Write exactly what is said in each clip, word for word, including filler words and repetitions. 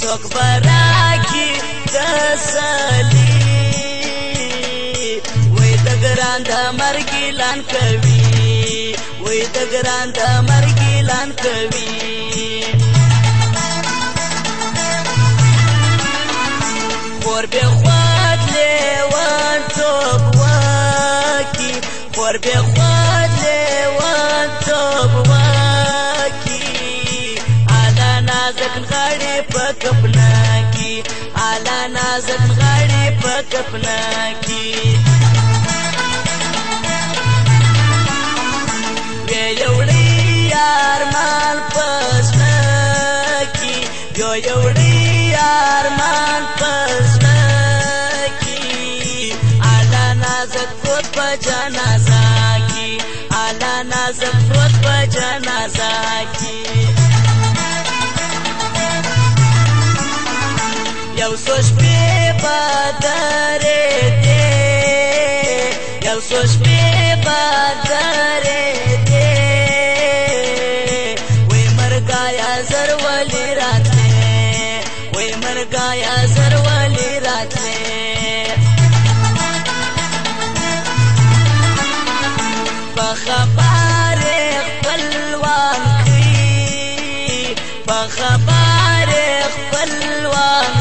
څوک به راکړي تسلي وای د ګران د مرګ اعلان کوي وای د ګران د مرګ اعلان کوي خور به خواد لیوانتوب وکي خور به خواد لیوانتوب وکي اعلی نازک غاړې په کپنا کې اعلی نازک غاړې په کپنا کې وی یوړی ارمان پسنا کې یو یوړی ارمان پسنا کې اعلی نازک پروت په جنازه کې اعلی نازک پروت په جنازه کې یو سوچ په بدرې دې یو سوچ په بدرې دې وې مرګایا زر ولې راتلې وې مرګایا زر ولې راتلې په خبره خپلوان کړي په خبره خپلوان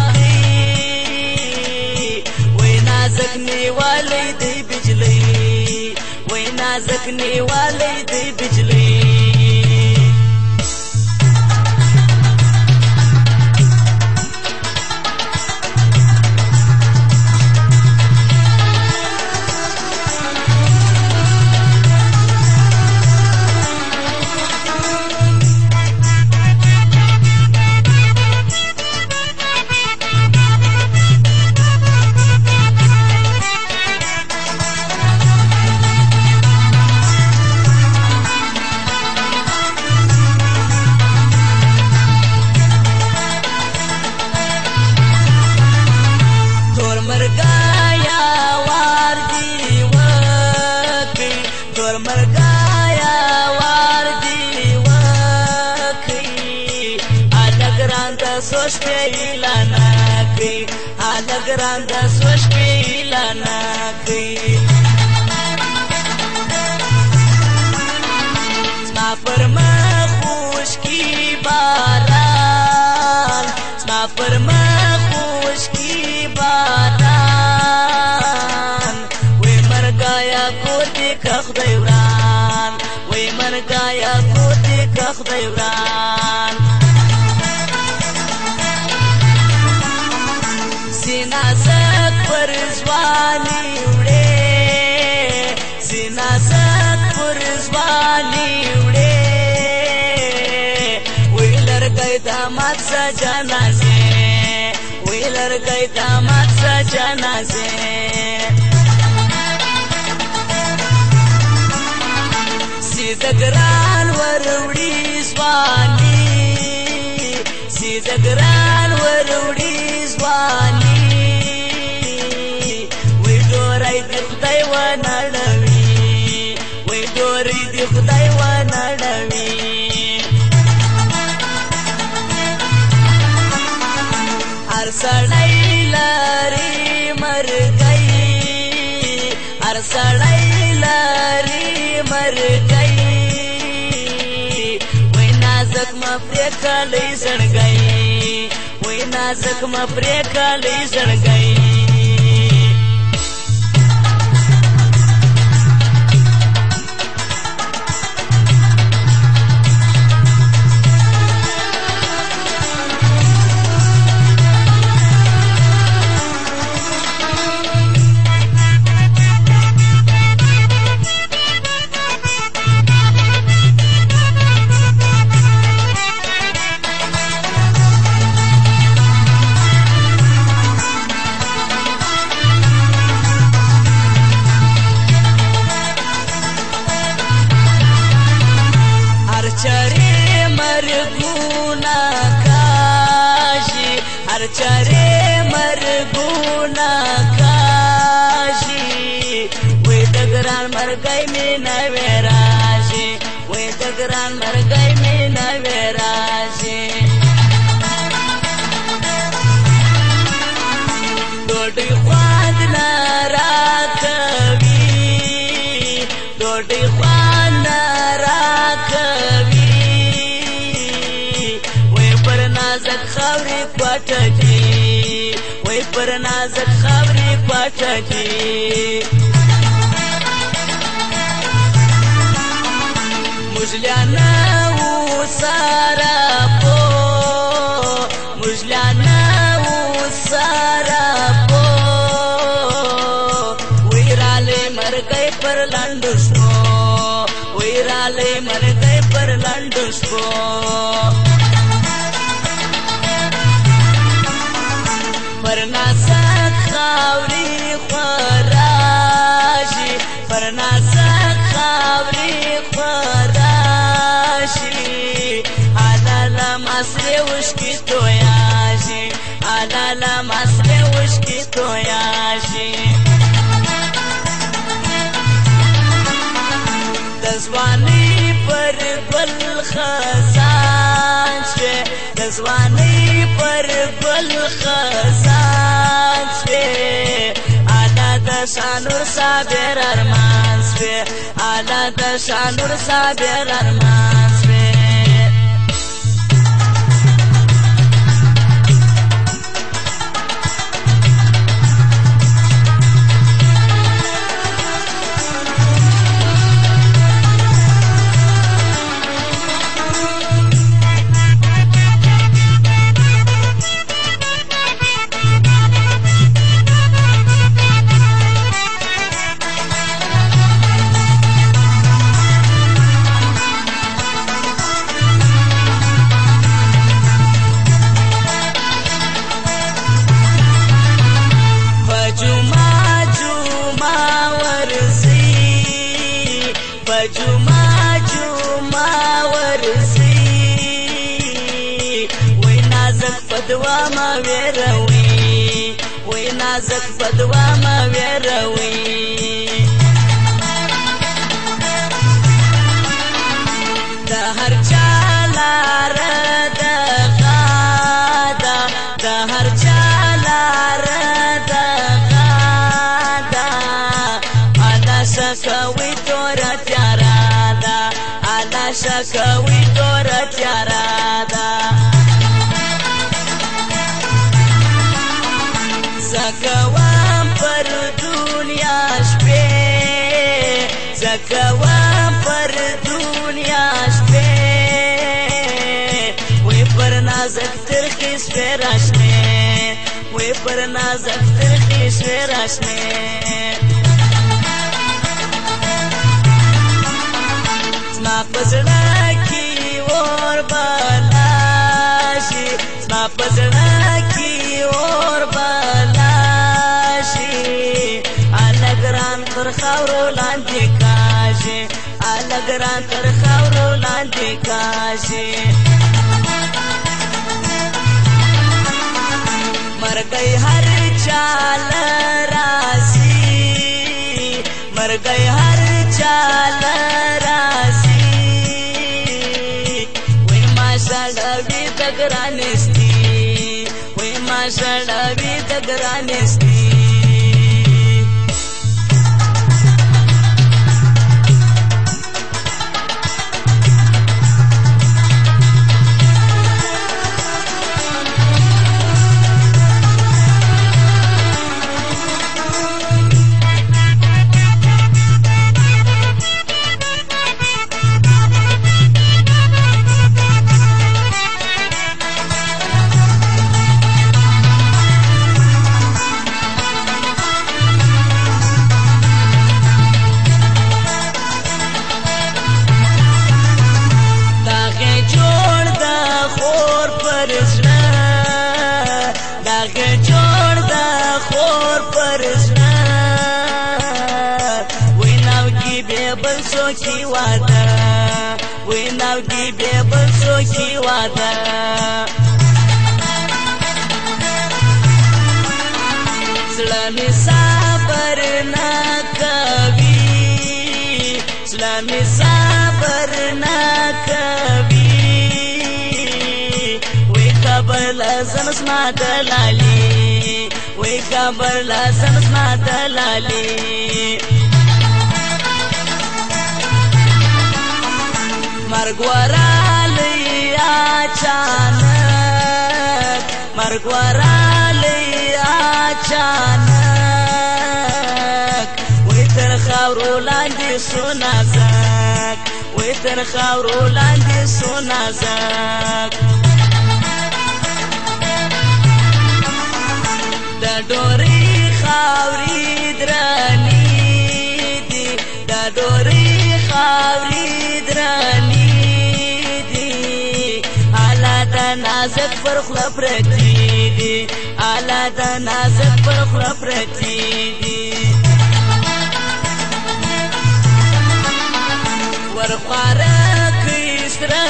نازک نیوالی دی بجلی وی نازک نیوالی دی بجلی سوچ په اعلان کوي اعلی ګران د سوچ په اعلان کوي زما پر مخ خوشکی باران زما پر مخ خوشکی باران وې مرګایا کور دې که خدای وران وې مرګایا کور دې که خدای وران سینا زک پر زوانی وړې سینا زک پر زوانی وړې وی لرګی داماد سه جنازې وی لرګی داماد سه جنازې سیده ګران وروړي ځواني سیده ګران وروړي ځواني دی خدای و نړوي وای ډوري دی خدای و نړوي هر سړی لري مرګي هر سړی لري مرګي وای نازک ما پرې کړې زړګي وای نازک ما پرې کړې زړګي چرے مرگونا کاشی وی دگران مرگئی میں نوے راشی وی دگران مرگئی میں نوے راشی ډوډۍ خوند راکوي وای پر نازک خاورې پټکي وای پر نازک خاورې پټکي مجلیانا و سارا پو مجلیانا و سارا پو ویرالی مرگئی پر لندشپو ویرالی مرگئی پر لندشپو پر ناسک خاوری خوراشی پر ناسک خاوری خوراشی آلالا ماسری وشکی تویاشی آلالا ماسری وشکی تویاشی دزوانی پر گل خزان شوی دزوانی پر گل خزان شوی آلا د شانور صابر ارمان شوی آلا د شانور صابر ارمان شوی جما جما ورسی وی نازک پدوا ما ویروی وی نازک پدوا ما ویروی دا هر چالار دا غادا دا هر چالار دا غادا آلا شکوی تورا شکوی تورا تیارا دا زکوام پر دنیا شپے زکوام پر دنیا شپے وی پر نازک ترخی سفیراشنے وی پر نازک ترخی سفیراشنے زما پزړه کې اور بلاشي زما پزړه کې اور بلاشي الګران پر خاورو لاندې کاشي الګران پر خاورو لاندې کاشي مرګي هر چال راسي مرګي هر چال راسي ماشاءالله دګرانستی وای ماشاءالله دګرانستی کی واده ویناو دی به بل سو کی واده سلامي صبر نا کوي سلامي صبر نا کوي وی خبر لازم اسما دلالي وی خبر لازم اسما دلالي مرګ ورالی اچانک مرګ ورالی اچانک وی تر خاورو لاندې سو نازک وی تر خاورو لاندې سو نازک د ډورې خاورې درنې دي د ډورې خاورې درنې دي الا د نازک پر خوله پرتې دي الا د نازک پر خوله پرتې دي ورخواره کړي سره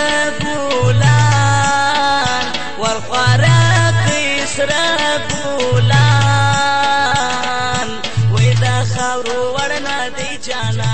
ګلان ورخواره کړي سره ګلان وې د خاورو وړ نه دی جانان